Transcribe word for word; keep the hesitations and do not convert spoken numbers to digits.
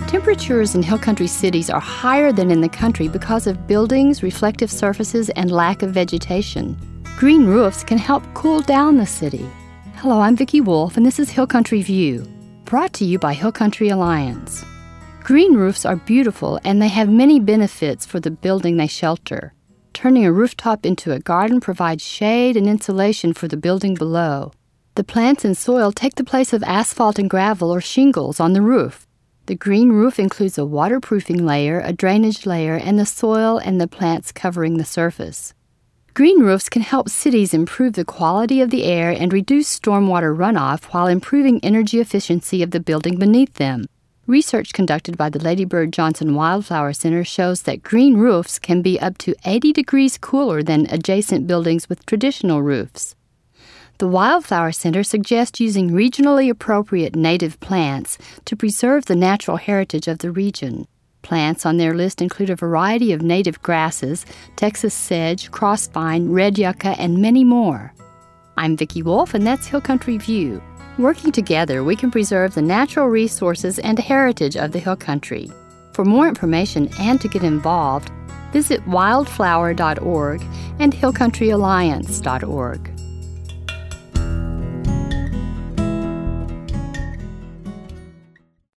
Temperatures in hill country cities are higher than in the country because of buildings, reflective surfaces, and lack of vegetation. Green roofs can help cool down the city. Hello, I'm Vicki Wolf, and this is Hill Country View, brought to you by Hill Country Alliance. Green roofs are beautiful, and they have many benefits for the building they shelter. Turning a rooftop into a garden provides shade and insulation for the building below. The plants and soil take the place of asphalt and gravel or shingles on the roof. The green roof includes a waterproofing layer, a drainage layer, and the soil and the plants covering the surface. Green roofs can help cities improve the quality of the air and reduce stormwater runoff while improving energy efficiency of the building beneath them. Research conducted by the Lady Bird Johnson Wildflower Center shows that green roofs can be up to eighty degrees cooler than adjacent buildings with traditional roofs. The Wildflower Center suggests using regionally appropriate native plants to preserve the natural heritage of the region. Plants on their list include a variety of native grasses, Texas sedge, crossvine, red yucca, and many more. I'm Vicki Wolf, and that's Hill Country View. Working together, we can preserve the natural resources and heritage of the Hill Country. For more information and to get involved, visit wildflower dot org and hill country alliance dot org.